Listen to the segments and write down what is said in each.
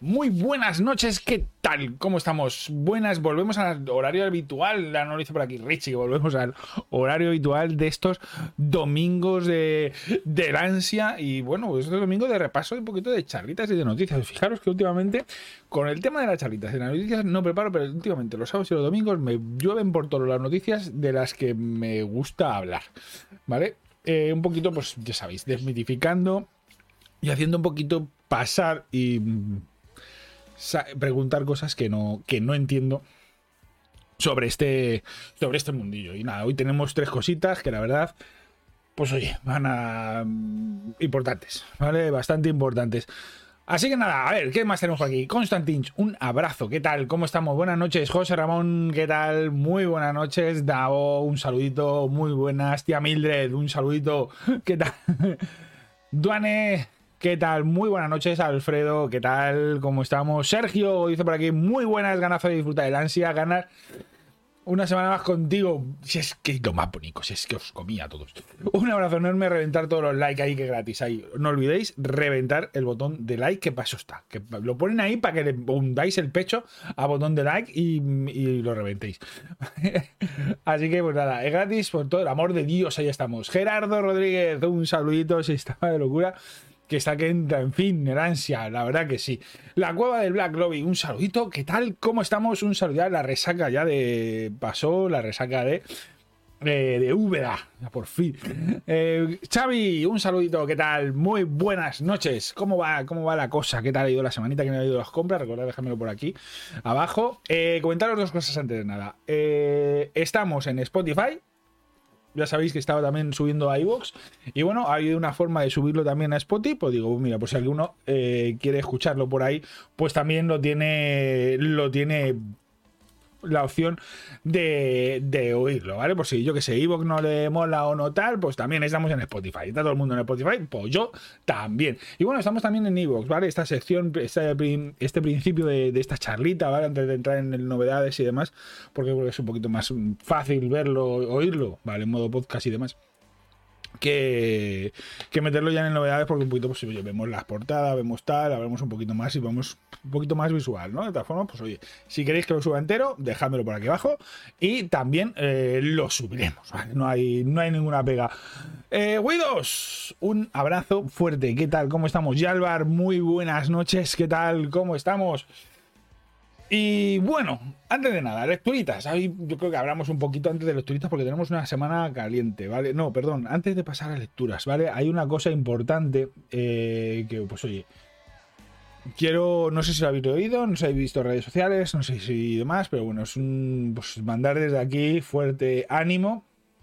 Muy buenas noches, ¿qué tal? ¿Cómo estamos? Buenas, volvemos al horario habitual. La no lo dice por aquí Richie, que volvemos al horario habitual de estos domingos del ansia. Y bueno, pues estos domingos de repaso y un poquito de charlitas y de noticias. Fijaros que últimamente, con el tema de las charlitas y las noticias, no preparo, pero últimamente los sábados y los domingos me llueven por todas las noticias de las que me gusta hablar, ¿vale? Un poquito, pues ya sabéis, desmitificando y haciendo un poquito pasar y preguntar cosas que no entiendo sobre este mundillo. Y nada, hoy tenemos tres cositas que la verdad, pues oye, van a importantes, ¿vale? Bastante importantes. Así que nada, a ver, ¿qué más tenemos por aquí? Constantinch, un abrazo, ¿qué tal? ¿Cómo estamos? Buenas noches. José Ramón, ¿qué tal? Muy buenas noches. Dao, un saludito, muy buenas. Tía Mildred, un saludito, ¿qué tal? Duane, ¿qué tal? Muy buenas noches. Alfredo, ¿qué tal? ¿Cómo estamos? Sergio dice por aquí, muy buenas, ganas de disfrutar del ansia, ganas una semana más contigo. Si es que es lo más bonito, si es que os comía a todos. Un abrazo enorme, reventar todos los likes ahí, que gratis ahí. No olvidéis reventar el botón de like, que paso está. Que lo ponen ahí para que le hundáis el pecho a botón de like y lo reventéis. Así que pues nada, es gratis, por todo el amor de Dios, ahí estamos. Gerardo Rodríguez, un saludito, si estaba de locura. Que está que entra, en fin, el ansia, la verdad que sí. La cueva del Black Lobby, un saludito, ¿qué tal? ¿Cómo estamos? Un saludo, la resaca ya pasó, la resaca de Úbeda, ya por fin. Xavi, un saludito, ¿qué tal? Muy buenas noches. ¿Cómo va la cosa? ¿Qué tal ha ido la semanita que me ha ido las compras? Recordad dejármelo por aquí abajo. Comentaros dos cosas antes de nada. Estamos en Spotify. Ya sabéis que estaba también subiendo a iVoox. Y bueno, ha habido una forma de subirlo también a Spotify. Pues digo, mira, pues si alguno quiere escucharlo por ahí, pues también lo tiene la opción de oírlo, ¿vale? Por si yo que sé, iVoox no le mola o no tal, pues también estamos en Spotify. Está todo el mundo en Spotify, pues yo también. Y bueno, estamos también en iVoox, ¿vale? Esta sección, este principio de esta charlita, ¿vale? Antes de entrar en novedades y demás, porque es un poquito más fácil verlo, oírlo, ¿vale? En modo podcast y demás. Que meterlo ya en novedades, porque un poquito, pues oye, vemos las portadas, vemos tal, hablamos un poquito más y vamos un poquito más visual, ¿no? De todas formas, pues oye, si queréis que lo suba entero, dejádmelo por aquí abajo y también lo subiremos, ¿vale? No hay ninguna pega. Guidos, un abrazo fuerte, ¿qué tal? ¿Cómo estamos? Yalvar, muy buenas noches, ¿qué tal? ¿Cómo estamos? Y bueno, antes de nada, lecturitas. Yo creo que hablamos un poquito antes de lecturitas porque tenemos una semana caliente, ¿vale? No, perdón, antes de pasar a lecturas, ¿vale? Hay una cosa importante que, pues oye, no sé si lo habéis oído, no sé si habéis visto redes sociales, no sé si demás, pero bueno, es pues mandar desde aquí fuerte ánimo.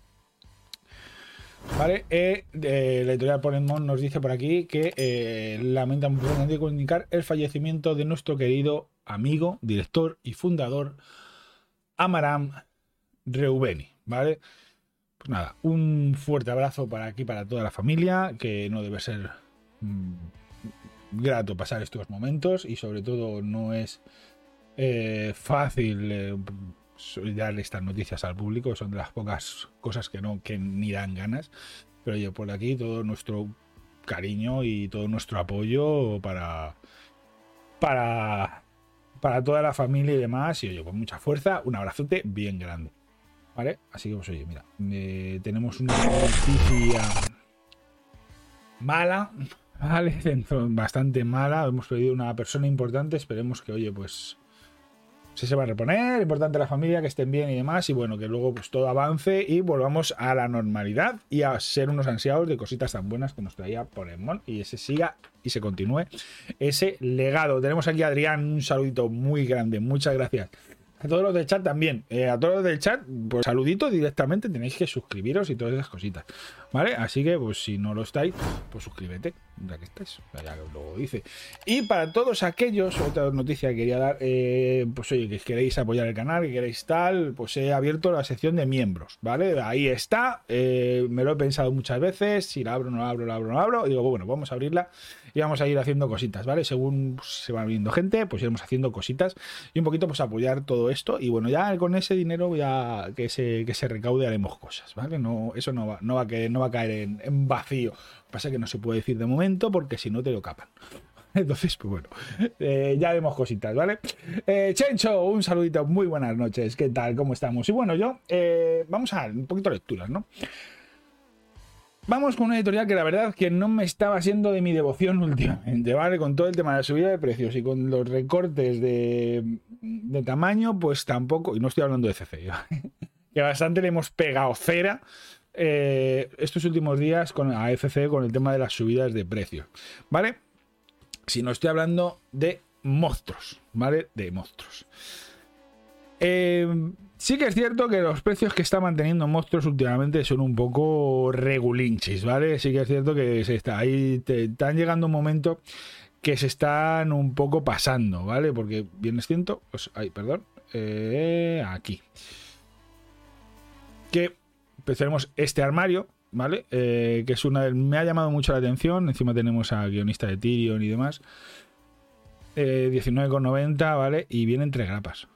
Vale, la editorial Ponemon nos dice por aquí que lamenta profundamente comunicar el fallecimiento de nuestro querido amigo, director y fundador Amaram Reubeni, ¿vale? Pues nada, un fuerte abrazo para toda la familia, que no debe ser grato pasar estos momentos y sobre todo no es fácil dar estas noticias al público, son de las pocas cosas que ni dan ganas, pero yo por aquí todo nuestro cariño y todo nuestro apoyo para toda la familia y demás, y oye, con mucha fuerza, un abrazote bien grande, ¿vale? Así que pues oye, mira, tenemos una noticia mala, ¿vale? Bastante mala, hemos perdido una persona importante, esperemos que oye, pues se va a reponer, importante la familia, que estén bien y demás, y bueno, que luego pues todo avance y volvamos a la normalidad y a ser unos ansiados de cositas tan buenas que nos traía Ponemon y ese siga y se continúe ese legado. Tenemos aquí a Adrián, un saludito muy grande, muchas gracias. A todos los del chat también, a todos los del chat, pues saludito directamente, tenéis que suscribiros y todas esas cositas, ¿vale? Así que, pues si no lo estáis, pues suscríbete, ya que estáis, ya lo dice. Y para todos aquellos, otra noticia que quería dar, pues oye, que queréis apoyar el canal, que queréis tal, pues he abierto la sección de miembros, ¿vale? Ahí está, me lo he pensado muchas veces, si la abro, no la abro, la abro, no la abro, y digo, bueno, vamos a abrirla y vamos a ir haciendo cositas, ¿vale? Según pues, se va viendo gente, pues iremos haciendo cositas y un poquito pues apoyar todo esto y bueno, ya con ese dinero ya que se recaude haremos cosas, ¿vale? No, eso no va a caer en vacío. Pasa que no se puede decir de momento porque si no te lo capan. Entonces, pues bueno, ya vemos cositas, ¿vale? Chencho, un saludito, muy buenas noches, ¿qué tal? ¿Cómo estamos? Y bueno, vamos a un poquito de lecturas, ¿no? Vamos con una editorial que la verdad que no me estaba siendo de mi devoción últimamente, ¿vale? Con todo el tema de la subida de precios y con los recortes de tamaño, pues tampoco, y no estoy hablando de CC, ¿vale? Que bastante le hemos pegado cera estos últimos días con AFC con el tema de las subidas de precios, ¿vale? Si no estoy hablando de monstruos, ¿vale? De monstruos. Sí que es cierto que los precios que está manteniendo Monstruos últimamente son un poco regulinchis, ¿vale? Sí que es cierto que están llegando un momento que se están un poco pasando, ¿vale? Porque bien es cierto, pues, perdón, aquí. Que pues, tenemos este armario, ¿vale? Que es me ha llamado mucho la atención, encima tenemos a guionista de Tyrion y demás. 19,90, ¿vale? Y vienen 3 grapas.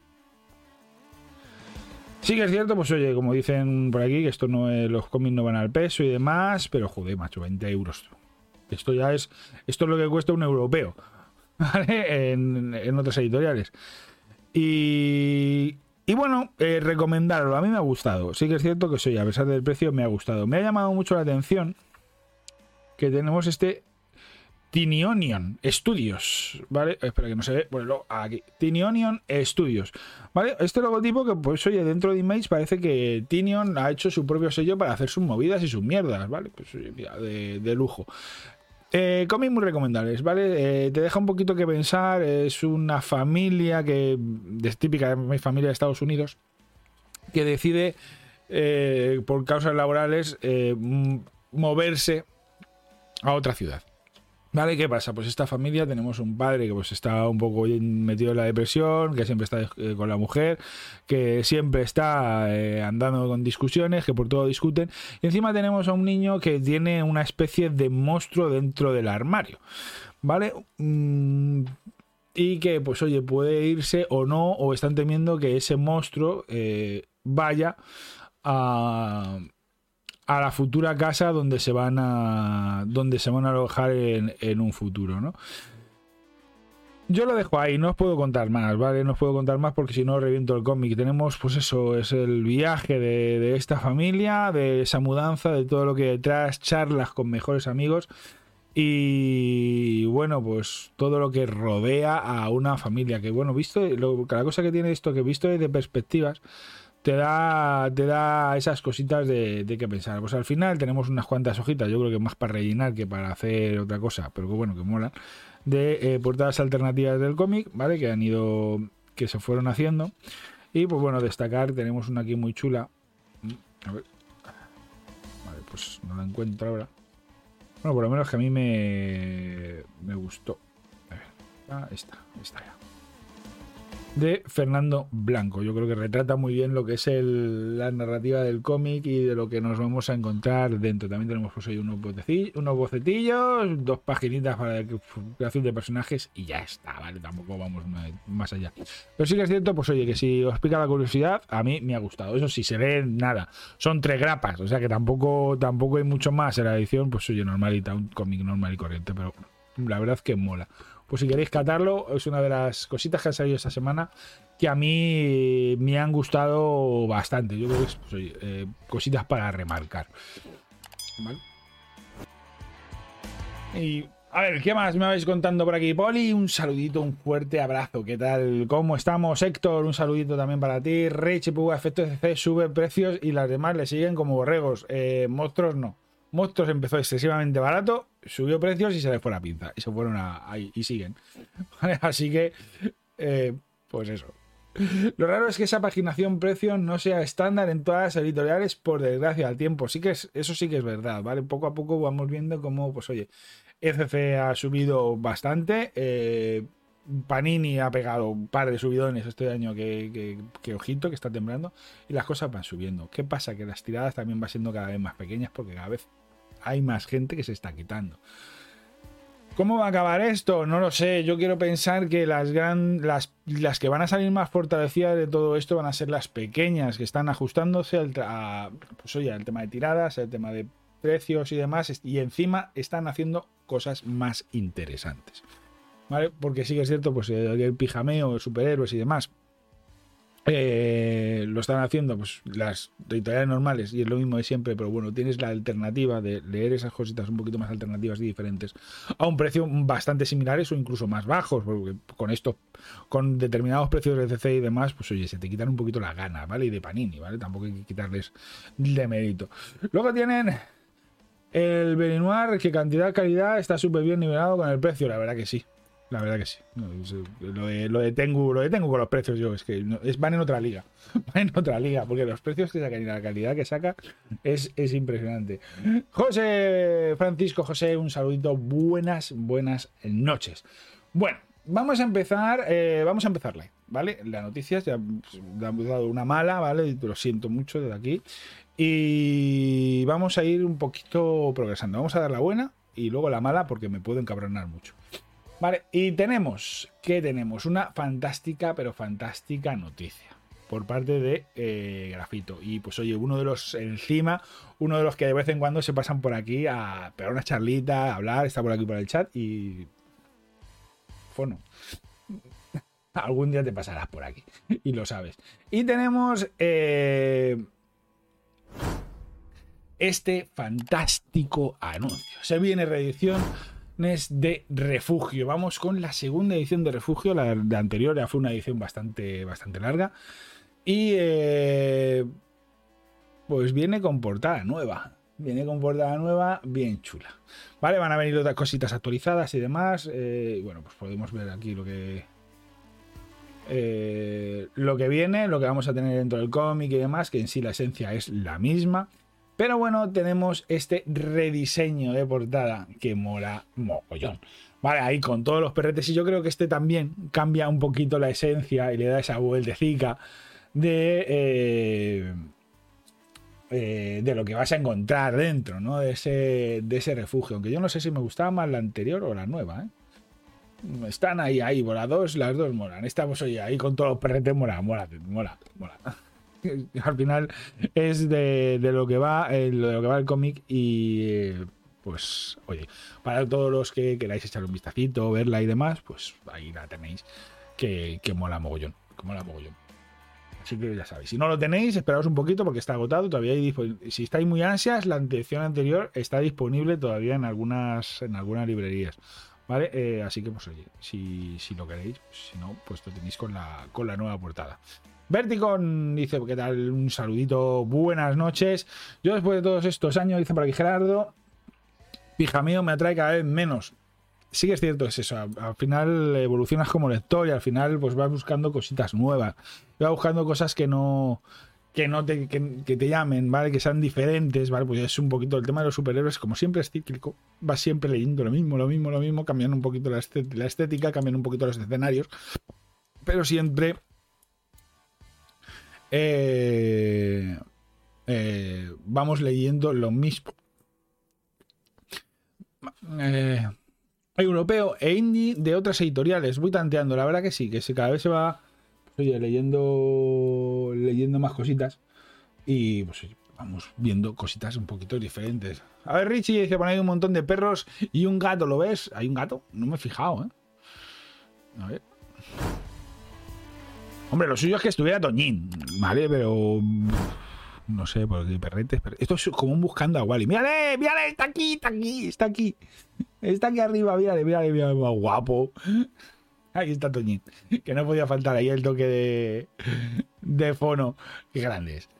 Sí que es cierto, pues oye, como dicen por aquí, que esto no es, los cómics no van al peso y demás, pero joder, macho, 20 euros. Esto es lo que cuesta un europeo, ¿vale? En otras editoriales. Y bueno, recomendarlo, a mí me ha gustado. Sí que es cierto que soy, a pesar del precio, me ha gustado. Me ha llamado mucho la atención que tenemos este Tiny Onion Studios, ¿vale? Espera que no se ve, ponelo aquí. Tiny Onion Studios, ¿vale? Este logotipo que, pues oye, dentro de Image parece que Tiny Onion ha hecho su propio sello para hacer sus movidas y sus mierdas, ¿vale? Pues oye, mira, de lujo. Cómics muy recomendables, ¿vale? Te deja un poquito que pensar, es una familia que es típica de mi familia de Estados Unidos que decide, por causas laborales, moverse a otra ciudad. Vale, ¿qué pasa? Pues esta familia tenemos un padre que pues está un poco metido en la depresión, que siempre está con la mujer, que siempre está andando con discusiones, que por todo discuten. Y encima tenemos a un niño que tiene una especie de monstruo dentro del armario, ¿vale? Y que pues oye, puede irse o no, o están temiendo que ese monstruo vaya a la futura casa donde se van a alojar en un futuro, ¿no? Yo lo dejo ahí, no os puedo contar más, ¿vale? No os puedo contar más porque si no reviento el cómic. Tenemos, pues eso, es el viaje de esta familia, de esa mudanza, de todo lo que detrás, charlas con mejores amigos y, bueno, pues todo lo que rodea a una familia. Que, bueno, cada cosa que tiene esto, que visto desde perspectivas, te da esas cositas de que pensar. Pues al final tenemos unas cuantas hojitas, yo creo que más para rellenar que para hacer otra cosa, pero que bueno, que mola, de portadas alternativas del cómic, ¿vale? Que se fueron haciendo. Y pues bueno, destacar, tenemos una aquí muy chula. A ver. Vale, pues no la encuentro ahora. Bueno, por lo menos que a mí me gustó. A ver, esta ya. De Fernando Blanco. Yo creo que retrata muy bien lo que es la narrativa del cómic y de lo que nos vamos a encontrar dentro. También tenemos pues ahí unos bocetillos, 2 paginitas para la creación de personajes y ya está, ¿vale? Tampoco vamos más allá. Pero sí que es cierto, pues oye, que si os pica la curiosidad, a mí me ha gustado. Eso sí, se lee nada. Son 3 grapas, o sea que tampoco hay mucho más en la edición, pues oye, normalita, un cómic normal y corriente, pero la verdad es que mola. Pues si queréis catarlo, es una de las cositas que han salido esta semana que a mí me han gustado bastante. Yo creo que es pues, oye, cositas para remarcar, ¿vale? Y a ver, ¿qué más me vais contando por aquí? Poli, un saludito, un fuerte abrazo. ¿Qué tal? ¿Cómo estamos? Héctor, un saludito también para ti. Rich, Efecto CC sube precios y las demás le siguen como borregos. Monstruos no. Monstruos empezó excesivamente barato, subió precios y se les fue la pinza. Y se fueron ahí y siguen. ¿Vale? Así que, pues eso. Lo raro es que esa paginación precio no sea estándar en todas las editoriales, por desgracia, al tiempo. Eso sí que es verdad, ¿vale? Poco a poco vamos viendo cómo, pues oye, ECC ha subido bastante. Panini ha pegado un par de subidones este año que ojito, que está temblando. Y las cosas van subiendo. ¿Qué pasa? Que las tiradas también van siendo cada vez más pequeñas porque cada vez hay más gente que se está quitando. ¿Cómo va a acabar esto? No lo sé. Yo quiero pensar que las que van a salir más fortalecidas de todo esto van a ser las pequeñas, que están ajustándose pues oye, al tema de tiradas, al tema de precios y demás, y encima están haciendo cosas más interesantes. ¿vale? Porque sí que es cierto, pues el pijameo, superhéroes y demás, lo están haciendo pues las editoriales normales y es lo mismo de siempre, pero bueno, tienes la alternativa de leer esas cositas un poquito más alternativas y diferentes a un precio bastante similares o incluso más bajos, porque con esto, con determinados precios de CC y demás, pues oye, se te quitan un poquito las ganas, ¿vale? Y de Panini, ¿vale? Tampoco hay que quitarles de mérito. Luego tienen el Berinoir, que cantidad-calidad está súper bien nivelado con el precio, la verdad que sí. La verdad que sí. No, lo de Tengu con los precios, yo, es que van en otra liga. Van en otra liga, porque los precios que sacan y la calidad que saca es impresionante. José, Francisco, José, un saludito. Buenas noches. Bueno, vamos a empezarla, ¿vale? Las noticias, ya hemos dado una mala, ¿vale? Lo siento mucho desde aquí. Y vamos a ir un poquito progresando. Vamos a dar la buena y luego la mala porque me puedo encabronar mucho. Vale, y tenemos una fantástica, pero fantástica noticia por parte de Grafito. Y pues oye, uno de los que de vez en cuando se pasan por aquí a pegar una charlita, a hablar, está por aquí por el chat y... Fono. Algún día te pasarás por aquí y lo sabes. Y tenemos este fantástico anuncio. Se viene reedición de Refugio. Vamos con la segunda edición de Refugio. La anterior ya fue una edición bastante larga. Y pues viene con portada nueva. Viene con portada nueva bien chula. Vale, van a venir otras cositas actualizadas y demás. Bueno, pues podemos ver aquí lo que viene, lo que vamos a tener dentro del cómic y demás, que en sí la esencia es la misma. Pero bueno, tenemos este rediseño de portada que mola mogollón. Vale, ahí con todos los perretes. Y yo creo que este también cambia un poquito la esencia y le da esa vueltecica de lo que vas a encontrar dentro, ¿no? De ese refugio. Aunque yo no sé si me gustaba más la anterior o la nueva, ¿eh? Están ahí, las dos molan. Estamos oye, ahí con todos los perretes, mola. Al final es de lo que va el cómic y pues oye, para todos los que queráis echar un vistacito, verla y demás, pues ahí la tenéis que mola mogollón, así que ya sabéis, si no lo tenéis, esperaos un poquito porque está agotado, todavía hay si estáis muy ansias, la edición anterior está disponible todavía en algunas librerías, ¿vale? Así que pues oye, si lo queréis, si no, pues lo tenéis con la nueva portada. Verticon dice, ¿qué tal? Un saludito, buenas noches. Yo después de todos estos años, dice por aquí Gerardo, pijameo me atrae cada vez menos. Sí que es cierto, es eso. Al final evolucionas como lector y al final pues vas buscando cositas nuevas. Vas buscando cosas que te llamen, ¿vale? Que sean diferentes, ¿vale? Pues es un poquito el tema de los superhéroes, como siempre es cíclico. Vas siempre leyendo lo mismo, cambiando un poquito la estética, cambiando un poquito los escenarios. Pero siempre... vamos leyendo lo mismo europeo e indie de otras editoriales. Voy tanteando, la verdad que sí, cada vez se va leyendo más cositas y pues vamos viendo cositas un poquito diferentes. A ver, Richie dice, por ahí un montón de perros y un gato, ¿lo ves? ¿Hay un gato? No me he fijado, a ver. Hombre, lo suyo es que estuviera Toñín, ¿vale? Pero... no sé, porque perretes... Esto es como un buscando a Wally. ¡Mírale! Está aquí arriba, mírale, guapo. Ahí está Toñín. Que no podía faltar ahí el toque de fono. Qué grande es.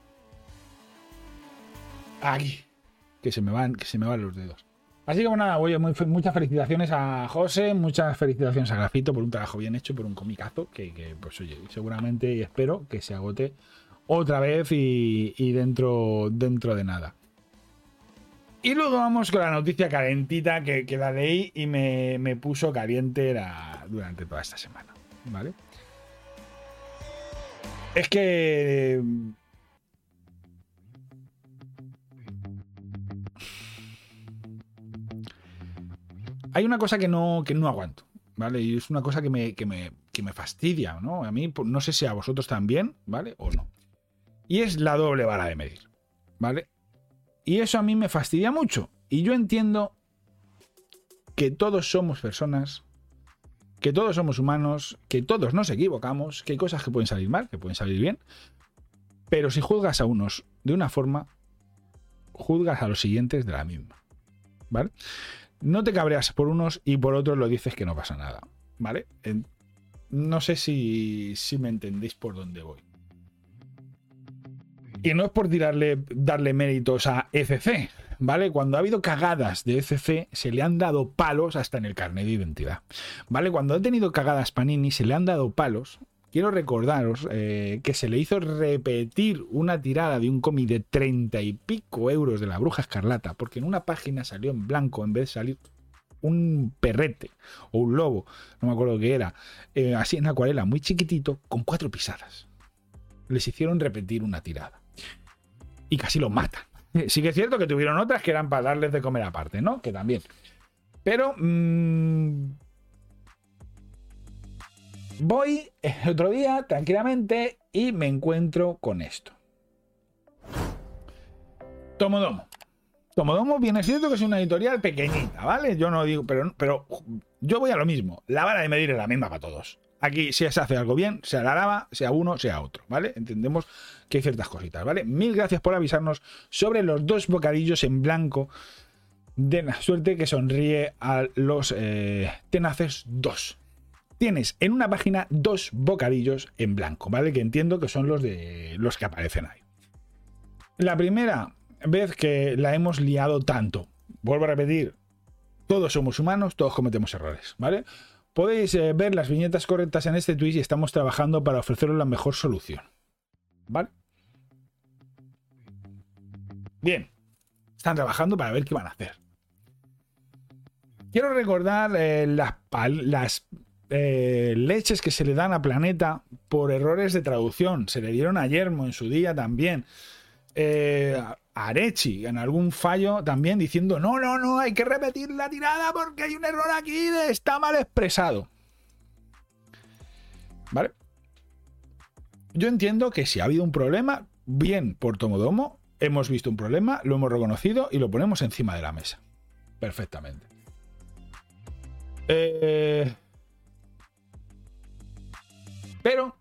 Aquí. Que se me van los dedos. Así que bueno, nada, oye, muchas felicitaciones a José, muchas felicitaciones a Grafito por un trabajo bien hecho, por un comicazo, que pues oye, seguramente y espero que se agote otra vez y dentro de nada. Y luego vamos con la noticia calentita que la leí y me puso caliente durante toda esta semana, ¿vale? Es que... hay una cosa que no aguanto, ¿vale? Y es una cosa que me fastidia, ¿no? A mí, no sé si a vosotros también, ¿vale? O no. Y es la doble vara de medir, ¿vale? Y eso a mí me fastidia mucho. Y yo entiendo que todos somos personas que todos somos humanos, que todos nos equivocamos, que hay cosas que pueden salir mal, que pueden salir bien, pero si juzgas a unos de una forma, juzgas a los siguientes de la misma, ¿vale? No te cabreas por unos y por otros lo dices que no pasa nada, ¿vale? No sé si me entendéis por dónde voy. Y no es por darle méritos a ECC, ¿vale? Cuando ha habido cagadas de ECC, se le han dado palos hasta en el carnet de identidad, ¿vale? Cuando ha tenido cagadas Panini, se le han dado palos. Quiero recordaros que se le hizo repetir una tirada de un cómic de 30 y pico euros de La Bruja Escarlata, porque en una página salió en blanco en vez de salir un perrete o un lobo, no me acuerdo qué era, así en acuarela, muy chiquitito, con 4 pisadas. Les hicieron repetir una tirada. Y casi lo matan. Sí que es cierto que tuvieron otras que eran para darles de comer aparte, ¿no? Que también. Pero voy el otro día tranquilamente y me encuentro con esto. Tomodomo. Tomodomo, bien es cierto que es una editorial pequeñita, ¿vale? Yo no digo, pero yo voy a lo mismo. La vara de medir es la misma para todos. Aquí, si se hace algo bien, sea la lava, sea uno, sea otro, ¿vale? Entendemos que hay ciertas cositas, ¿vale? Mil gracias por avisarnos sobre los 2 bocadillos en blanco de la suerte que sonríe a los tenaces 2. Tienes en una página 2 bocadillos en blanco, ¿vale? Que entiendo que son los que aparecen ahí. La primera vez que la hemos liado tanto, vuelvo a repetir, todos somos humanos, todos cometemos errores, ¿vale? Podéis ver las viñetas correctas en este tweet y estamos trabajando para ofreceros la mejor solución, ¿vale? Bien, están trabajando para ver qué van a hacer. Quiero recordar las leches que se le dan a Planeta por errores de traducción. Se le dieron a Yermo en su día también. A Arechi en algún fallo también diciendo no, hay que repetir la tirada porque hay un error aquí, está mal expresado, ¿vale? Yo entiendo que si ha habido un problema, bien por Tomodomo, hemos visto un problema, lo hemos reconocido y lo ponemos encima de la mesa perfectamente. Pero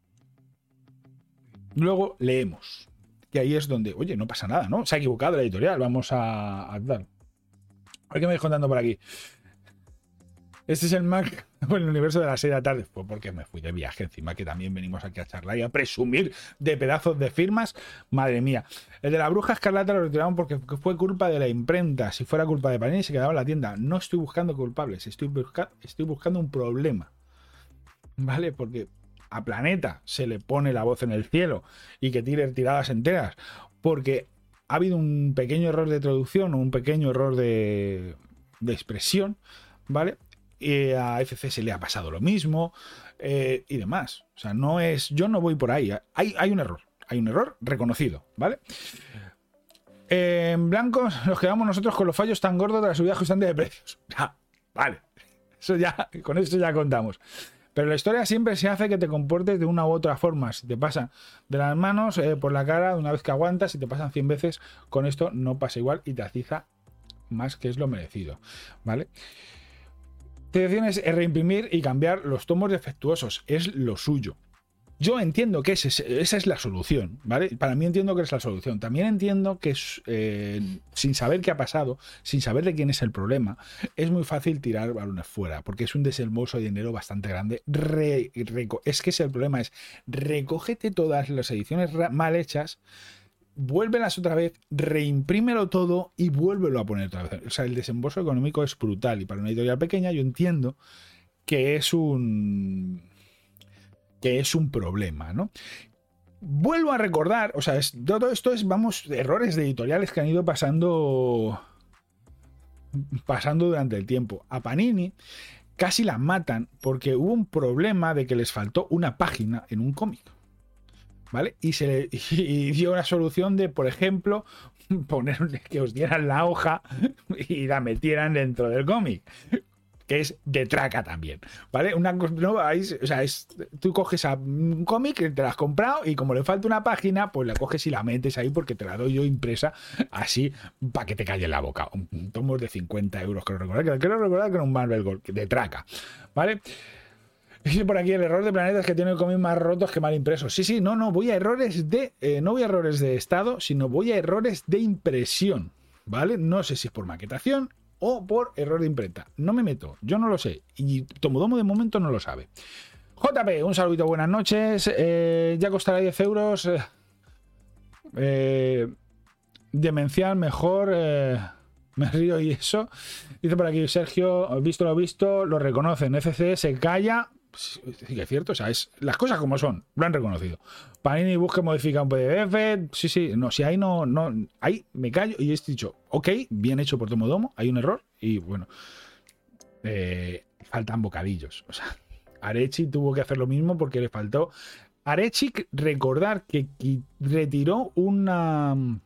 luego leemos. Y ahí es donde, oye, no pasa nada, ¿no? Se ha equivocado la editorial, vamos a dar. A ver qué me vais contando por aquí. Este es el Mac o el universo de las 6 de la tarde. Fue porque me fui de viaje encima, que también venimos aquí a charlar y a presumir de pedazos de firmas. Madre mía. El de La Bruja Escarlata lo retiraron porque fue culpa de la imprenta. Si fuera culpa de Panini se quedaba en la tienda. No estoy buscando culpables, estoy buscando un problema, ¿vale? Porque a Planeta se le pone la voz en el cielo y que tire tiradas enteras porque ha habido un pequeño error de traducción o un pequeño error de expresión, ¿vale? Y a FC se le ha pasado lo mismo y demás. O sea, no es, yo no voy por ahí. Hay un error reconocido, ¿vale? En blanco nos quedamos nosotros con los fallos tan gordos de la subida constante de precios. Vale, con eso ya contamos. Pero la historia siempre se hace que te comportes de una u otra forma. Si te pasa de las manos por la cara una vez que aguantas, si te pasan 100 veces, con esto no pasa igual y te atiza más que es lo merecido, ¿vale? Te tienes que reimprimir y cambiar los tomos defectuosos. Es lo suyo. Yo entiendo que esa es la solución, ¿vale? Para mí entiendo que es la solución. También entiendo que sin saber qué ha pasado, sin saber de quién es el problema, es muy fácil tirar balones fuera, porque es un desembolso de dinero bastante grande. Es que el problema es, recógete todas las ediciones mal hechas, vuélvelas otra vez, reimprímelo todo y vuélvelo a poner otra vez. O sea, el desembolso económico es brutal y para una editorial pequeña yo entiendo que es un problema, ¿no? Vuelvo a recordar, o sea, todo esto es, errores de editoriales que han ido pasando durante el tiempo. A Panini casi la matan porque hubo un problema de que les faltó una página en un cómic, ¿vale? Y dio una solución de, por ejemplo, poner que os dieran la hoja y la metieran dentro del cómic, que es de traca también, ¿vale? Tú coges a un cómic que te lo has comprado y como le falta una página, pues la coges y la metes ahí porque te la doy yo impresa así para que te calle en la boca. Un tomo de 50 euros, creo recordar que era un Marvel Gold de traca, ¿vale? Dice por aquí, el error de planetas que tiene el cómic más rotos que mal impresos. Sí, no voy a errores de... no voy a errores de estado, sino voy a errores de impresión, ¿vale? No sé si es por maquetación o por error de imprenta. No me meto, yo no lo sé. Y Tomodomo de momento no lo sabe. JP, un saludito, buenas noches. Ya costará 10 euros. Demencial, mejor... me río y eso. Dice por aquí Sergio, visto lo visto, lo reconocen. FC se calla. Sí que es cierto, o sea, es las cosas como son, lo han reconocido. Panini busca modificar un PDF. Sí, no, si ahí no, ahí me callo y he dicho, ok, bien hecho por Tomodomo, hay un error y bueno, faltan bocadillos. O sea, Arechi tuvo que hacer lo mismo porque le faltó. Arechi, recordar que retiró un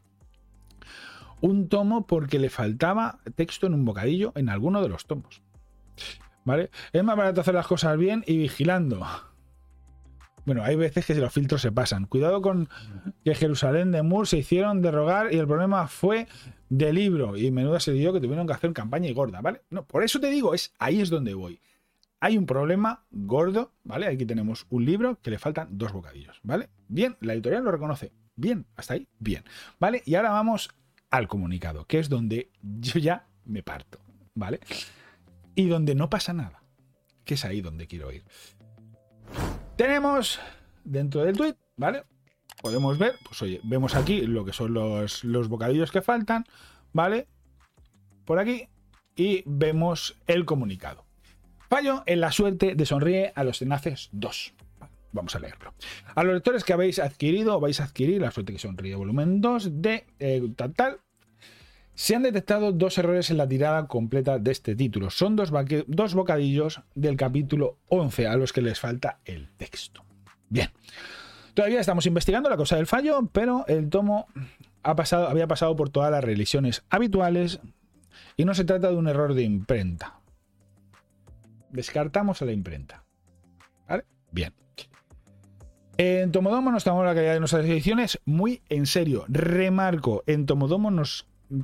tomo porque le faltaba texto en un bocadillo en alguno de los tomos. ¿Vale? Es más barato hacer las cosas bien y vigilando. Bueno, hay veces que los filtros se pasan. Cuidado con que Jerusalén de Moore se hicieron de rogar y el problema fue de libro. Y menuda se dio que tuvieron que hacer campaña y gorda, ¿vale? No, por eso te digo, ahí es donde voy. Hay un problema gordo, ¿vale? Aquí tenemos un libro que le faltan 2 bocadillos, ¿vale? Bien, la editorial lo reconoce. Bien, hasta ahí, bien. ¿Vale? Y ahora vamos al comunicado, que es donde yo ya me parto, ¿vale? Y donde no pasa nada, que es ahí donde quiero ir. Tenemos dentro del tweet, ¿vale? Podemos ver, pues oye, vemos aquí lo que son los bocadillos que faltan, ¿vale? Por aquí, y vemos el comunicado. Fallo en la suerte de Sonríe a los Tenaces 2. Vamos a leerlo. A los lectores que habéis adquirido o vais a adquirir La Suerte que Sonríe volumen 2 de tal. Se han detectado 2 errores en la tirada completa de este título. Son 2 bocadillos del capítulo 11 a los que les falta el texto. Bien. Todavía estamos investigando la causa del fallo, pero el tomo había pasado por todas las revisiones habituales y no se trata de un error de imprenta. Descartamos a la imprenta. ¿Vale? Bien. En Tomodomo nos tomamos la calidad de nuestras ediciones muy en serio. Remarco, en Tomodomo nos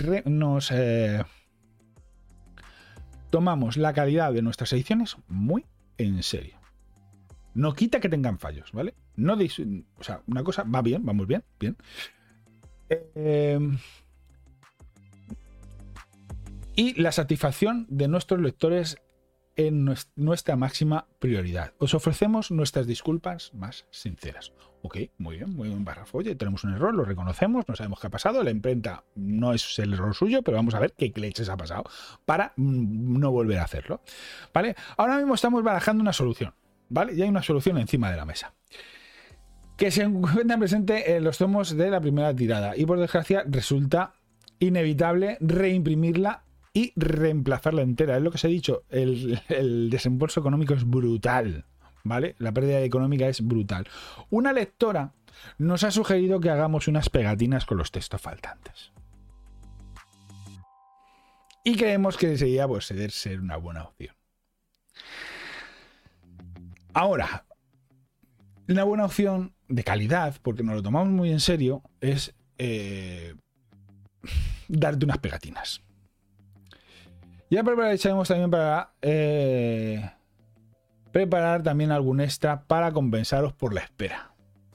tomamos la calidad de nuestras ediciones muy en serio. No quita que tengan fallos, ¿vale? O sea, una cosa va bien, vamos bien. Y la satisfacción de nuestros lectores en nuestra máxima prioridad. Os ofrecemos nuestras disculpas más sinceras. Ok, muy bien párrafo. Oye, tenemos un error, lo reconocemos, no sabemos qué ha pasado, la imprenta no es el error suyo, pero vamos a ver qué leches ha pasado para no volver a hacerlo. ¿Vale? Ahora mismo estamos barajando una solución, ¿vale? Y hay una solución encima de la mesa que se encuentra presente en los tomos de la primera tirada y por desgracia resulta inevitable reimprimirla y reemplazarla entera. Es lo que os he dicho, el desembolso económico es brutal, ¿vale? La pérdida económica es brutal. Una lectora nos ha sugerido que hagamos unas pegatinas con los textos faltantes. Y creemos que sería pues, ser una buena opción. Ahora, una buena opción de calidad, porque nos lo tomamos muy en serio, es darte unas pegatinas. Y aprovecharemos también para preparar también algún extra para compensaros por la espera.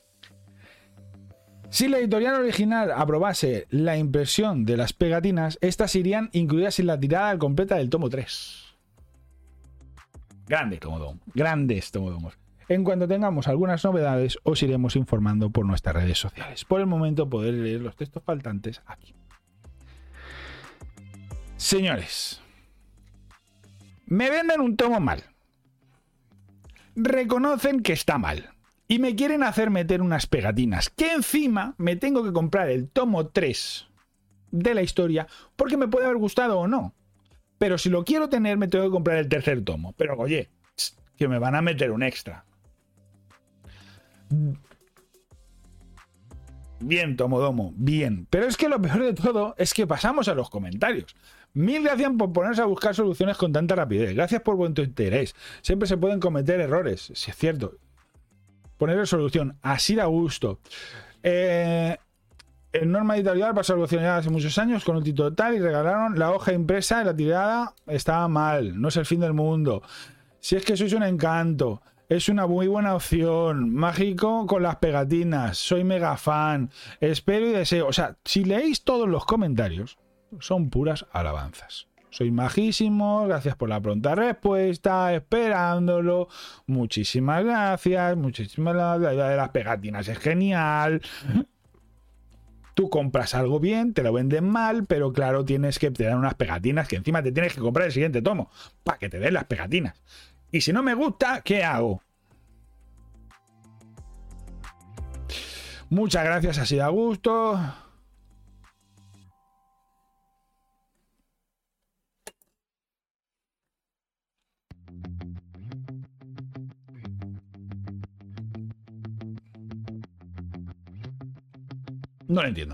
Si la editorial original aprobase la impresión de las pegatinas, estas irían incluidas en la tirada completa del tomo 3. Grandes Tomodomos. En cuanto tengamos algunas novedades, os iremos informando por nuestras redes sociales. Por el momento, podéis leer los textos faltantes aquí. Señores, me venden un tomo mal. Reconocen que está mal. Y me quieren hacer meter unas pegatinas. Que encima me tengo que comprar el tomo 3 de la historia. Porque me puede haber gustado o no. Pero si lo quiero tener, me tengo que comprar el tercer tomo. Pero oye, que me van a meter un extra. Bien, Tomodomo, bien. Pero es que lo peor de todo es que pasamos a los comentarios. Mil gracias por ponerse a buscar soluciones con tanta rapidez. Gracias por vuestro interés. Siempre se pueden cometer errores, si es cierto. Ponerle solución, así da gusto. El Norma Editorial pasó a solucionar hace muchos años con un título tal y regalaron la hoja impresa y la tirada estaba mal. No es el fin del mundo. Si es que sois un encanto. Es una muy buena opción. Mágico con las pegatinas. Soy mega fan. Espero y deseo. O sea, si leéis todos los comentarios, son puras alabanzas. Soy majísimo. Gracias por la pronta respuesta. Esperándolo. Muchísimas gracias. Muchísimas gracias. La idea de las pegatinas es genial. Tú compras algo bien, te lo venden mal, pero claro, tienes que te dan unas pegatinas que encima te tienes que comprar el siguiente tomo para que te den las pegatinas. Y si no me gusta, ¿qué hago? Muchas gracias, así da gusto. No lo entiendo.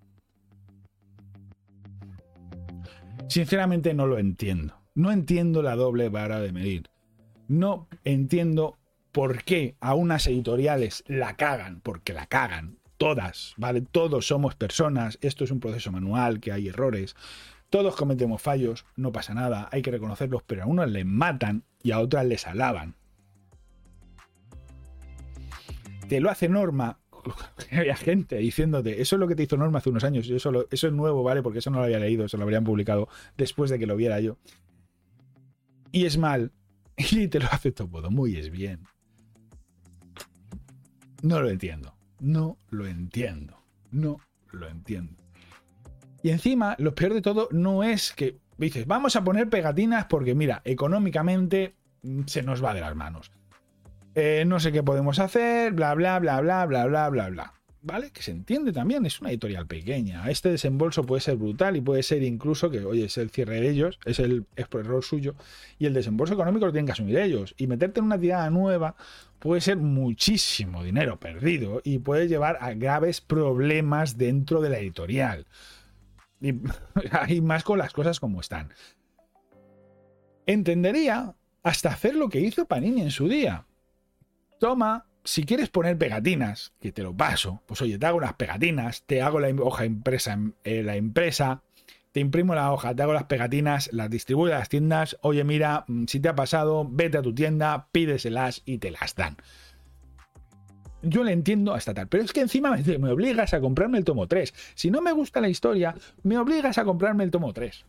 Sinceramente no lo entiendo. No entiendo la doble vara de medir. No entiendo por qué a unas editoriales la cagan, porque la cagan. Todas, ¿vale? Todos somos personas. Esto es un proceso manual, que hay errores. Todos cometemos fallos, no pasa nada, hay que reconocerlos, pero a unos les matan y a otras les alaban. Te lo hace Norma. Había gente diciéndote, eso es lo que te hizo Norma hace unos años, eso es nuevo, ¿vale? Porque eso no lo había leído, eso lo habrían publicado después de que lo viera yo. Y es mal, y te lo hace todo muy es bien. No lo entiendo, no lo entiendo, no lo entiendo. Y encima, lo peor de todo no es que dices, vamos a poner pegatinas porque mira, económicamente se nos va de las manos. No sé qué podemos hacer, bla, bla, bla, bla, bla, bla, bla, bla. ¿Vale? Que se entiende también, es una editorial pequeña. Este desembolso puede ser brutal y puede ser incluso que, oye, es el cierre de ellos, es por error suyo, y el desembolso económico lo tienen que asumir ellos. Y meterte en una tirada nueva puede ser muchísimo dinero perdido y puede llevar a graves problemas dentro de la editorial. Y hay más con las cosas como están. Entendería hasta hacer lo que hizo Panini en su día. Toma, si quieres poner pegatinas, que te lo paso, pues oye, te hago unas pegatinas, te hago la hoja impresa en la impresa, te imprimo la hoja, te hago las pegatinas, las distribuyo a las tiendas, oye, mira, si te ha pasado, vete a tu tienda, pídeselas y te las dan. Yo le entiendo hasta tal, pero es que encima me obligas a comprarme el tomo 3. Si no me gusta la historia, me obligas a comprarme el tomo 3.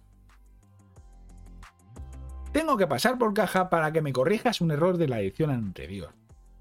Tengo que pasar por caja para que me corrijas un error de la edición anterior.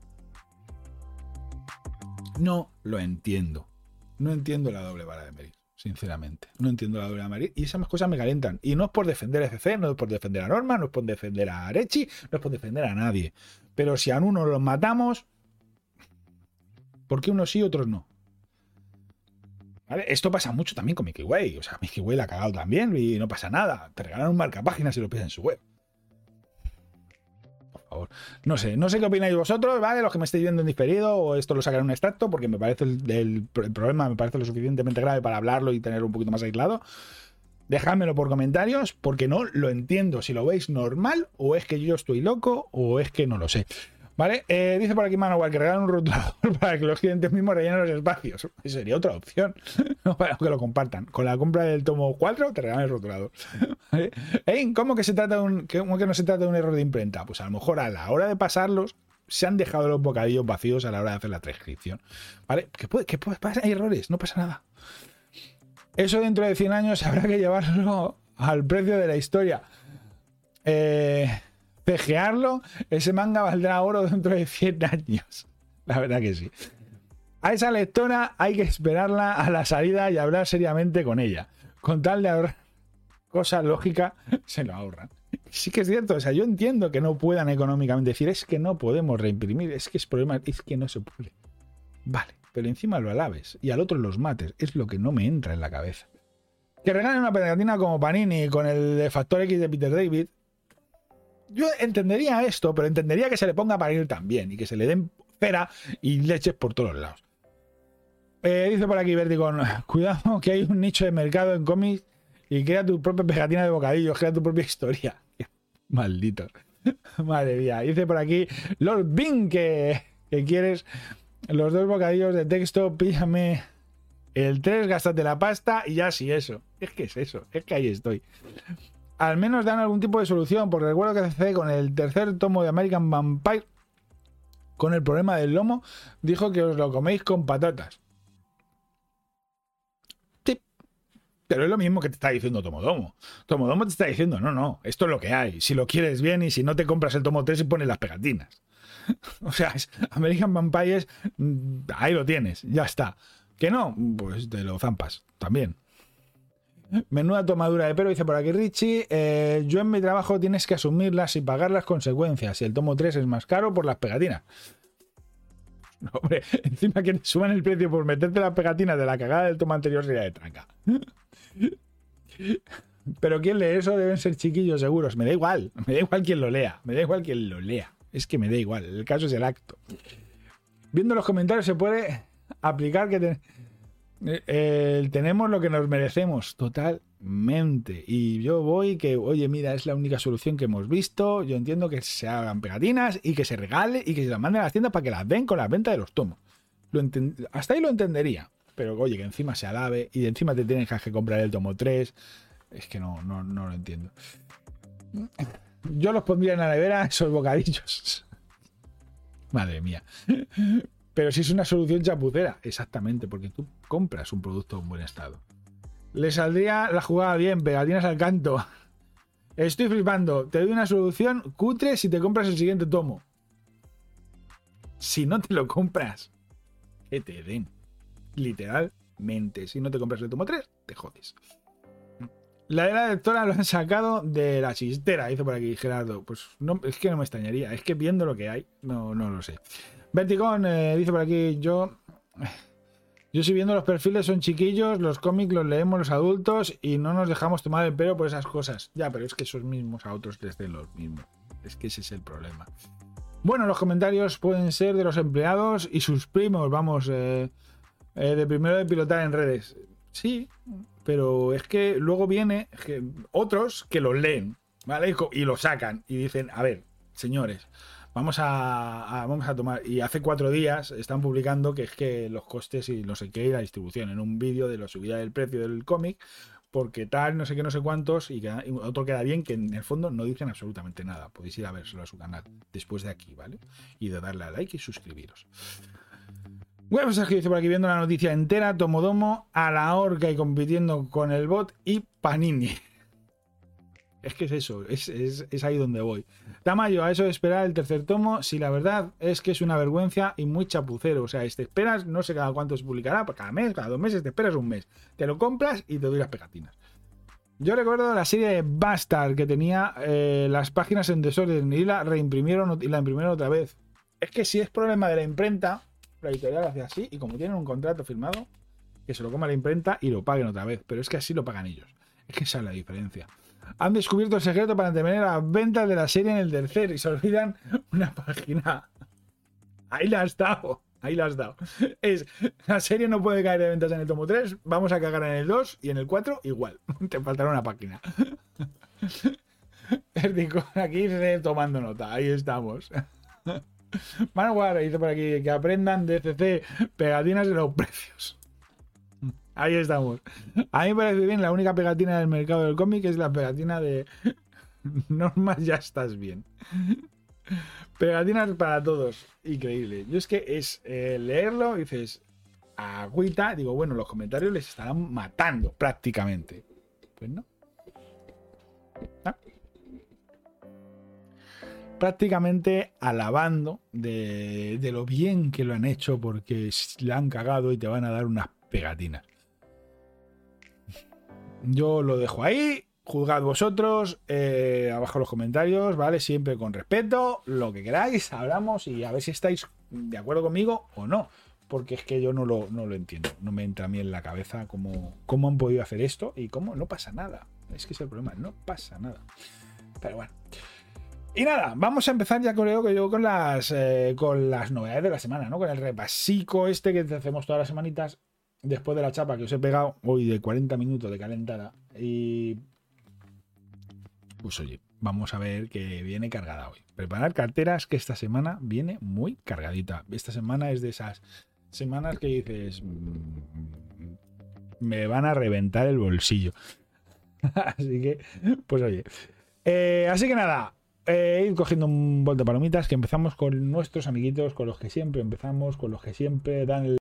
No lo entiendo. No entiendo la doble vara de medir, sinceramente. No entiendo la doble vara de medir y esas cosas me calientan. Y no es por defender a FC, no es por defender a Norma, no es por defender a Arechi, no es por defender a nadie. Pero si a uno los matamos, ¿por qué unos sí y otros no? ¿Vale? Esto pasa mucho también con Mickey Way. O sea, Mickey Way la ha cagado también y no pasa nada. Te regalan un marcapáginas y lo pides en su web. No sé qué opináis vosotros, ¿vale? Los que me estéis viendo en diferido, o esto lo sacaré en un extracto, porque me parece el problema me parece lo suficientemente grave para hablarlo y tenerlo un poquito más aislado. Dejádmelo por comentarios, porque no lo entiendo. Si lo veis normal, o es que yo estoy loco, o es que no lo sé. ¿Vale? Dice por aquí Manowar que regalan un rotulador para que los clientes mismos rellenen los espacios. Sería otra opción. No, para que lo compartan. Con la compra del tomo 4 te regalan el rotulador. ¿Vale? ¿Cómo que no se trata de un error de imprenta? Pues a lo mejor a la hora de pasarlos se han dejado los bocadillos vacíos a la hora de hacer la transcripción. ¿Vale? ¿Qué puede pasar? Hay errores, no pasa nada. Eso dentro de 100 años habrá que llevarlo al precio de la historia. Pejearlo, ese manga valdrá oro dentro de 100 años. La verdad que sí. A esa lectora hay que esperarla a la salida y hablar seriamente con ella. Con tal de ahorrar cosas lógicas, se lo ahorran. Sí que es cierto, o sea, yo entiendo que no puedan económicamente decir, es que no podemos reimprimir, es que es problema, es que no se puede. Vale, pero encima lo alabes y al otro los mates, es lo que no me entra en la cabeza. Que regalen una pegatina como Panini con el de Factor X de Peter David. Yo entendería esto, pero entendería que se le ponga para ir también y que se le den cera y leches por todos los lados. Dice por aquí Verticon, cuidado que hay un nicho de mercado en cómics y crea tu propia pegatina de bocadillos, crea tu propia historia. Maldito. Madre mía. Dice por aquí Lord Bing que quieres los 2 bocadillos de texto, píllame el 3, gástate la pasta y ya sí eso. Es que es eso, es que ahí estoy. Al menos dan algún tipo de solución, porque recuerdo que CC con el tercer tomo de American Vampire con el problema del lomo, dijo que os lo coméis con patatas. Sí, pero es lo mismo que te está diciendo Tomodomo. Tomodomo te está diciendo, no, esto es lo que hay. Si lo quieres bien y si no te compras el tomo 3 y pones las pegatinas. O sea, American Vampires, ahí lo tienes, ya está. Que no, pues te lo zampas también. Menuda tomadura de pelo, dice por aquí Richie. Yo en mi trabajo tienes que asumirlas y pagar las consecuencias. Y el tomo 3 es más caro por las pegatinas. Hombre, encima que te suban el precio por meterte las pegatinas de la cagada del tomo anterior sería de tranca. Pero quien lee eso deben ser chiquillos seguros. Me da igual quien lo lea. Es que me da igual. El caso es el acto. Viendo los comentarios se puede aplicar que tenemos lo que nos merecemos totalmente. Y yo voy que, oye, mira, es la única solución que hemos visto. Yo entiendo que se hagan pegatinas y que se regale y que se las manden a las tiendas para que las den con la venta de los tomos. Hasta ahí lo entendería. Pero oye, que encima se alabe y encima te tienes que comprar el tomo 3. Es que no lo entiendo. Yo los pondría en la nevera esos bocadillos. Madre mía. Pero si es una solución chapucera, exactamente, porque tú compras un producto en buen estado. Le saldría la jugada bien, pegatinas al canto. Estoy flipando. Te doy una solución cutre si te compras el siguiente tomo. Si no te lo compras, que te den. Literalmente. Si no te compras el tomo 3, te jodes. La de la lectora lo han sacado de la chistera, dice por aquí Gerardo. Pues no, es que no me extrañaría. Es que viendo lo que hay, no lo sé. Verticón dice por aquí, yo si viendo los perfiles son chiquillos, los cómics los leemos los adultos y no nos dejamos tomar el pelo por esas cosas. Ya, pero es que esos mismos a otros les den los mismos. Es que ese es el problema. Bueno, los comentarios pueden ser de los empleados y sus primos, vamos, de primero de pilotar en redes. Sí, pero es que luego viene otros que los leen, ¿vale? Y lo sacan y dicen, a ver, señores, vamos a tomar. Y hace 4 días están publicando que es que los costes y no sé qué y la distribución en un vídeo de la subida del precio del cómic, porque tal, no sé qué, no sé cuántos, y otro queda bien que en el fondo no dicen absolutamente nada. Podéis ir a vérselo a su canal después de aquí, ¿vale? Y de darle a like y suscribiros. Bueno, Sergio dice por aquí viendo la noticia entera, Tomodomo a la horca y compitiendo con el bot y Panini. Es que es eso, es ahí donde voy. Tamayo, a eso de esperar el tercer tomo, si la verdad es que es una vergüenza y muy chapucero. O sea, te esperas, no sé cada cuánto se publicará, cada mes, cada 2 meses, te esperas un mes. Te lo compras y te doy las pegatinas. Yo recuerdo la serie de Bastard que tenía las páginas en desorden y la reimprimieron y la imprimieron otra vez. Es que si es problema de la imprenta, la editorial hace así y como tienen un contrato firmado, que se lo coma la imprenta y lo paguen otra vez. Pero es que así lo pagan ellos. Es que esa es la diferencia. Han descubierto el secreto para mantener las ventas de la serie en el tercer y se olvidan una página. Ahí la has dado. La serie no puede caer de ventas en el tomo 3, vamos a cagar en el 2 y en el 4 igual. Te faltará una página. Aquí tomando nota, ahí estamos. Manowar dice por aquí que aprendan de CC pegatinas de los precios. Ahí estamos. A mí me parece bien, la única pegatina del mercado del cómic es la pegatina de Normas, ya estás bien. Pegatinas para todos. Increíble. Yo es que es leerlo y dices, agüita, digo, bueno, los comentarios les estarán matando prácticamente. Pues no. ¿Ah? Prácticamente alabando de lo bien que lo han hecho porque la han cagado y te van a dar unas pegatinas. Yo lo dejo ahí, juzgad vosotros, abajo en los comentarios, ¿vale? Siempre con respeto, lo que queráis, hablamos y a ver si estáis de acuerdo conmigo o no, porque es que yo no lo entiendo, no me entra a mí en la cabeza cómo han podido hacer esto y cómo no pasa nada, es que es el problema, no pasa nada, pero bueno. Y nada, vamos a empezar ya creo que yo con las novedades de la semana, ¿no? Con el repasico este que hacemos todas las semanitas. Después de la chapa que os he pegado hoy de 40 minutos de calentada. Y pues oye, vamos a ver que viene cargada hoy. Preparar carteras que esta semana viene muy cargadita. Esta semana es de esas semanas que dices, me van a reventar el bolsillo. Así que, pues oye. Así que nada, Ir cogiendo un bol de palomitas, que empezamos con nuestros amiguitos, con los que siempre empezamos, con los que siempre dan el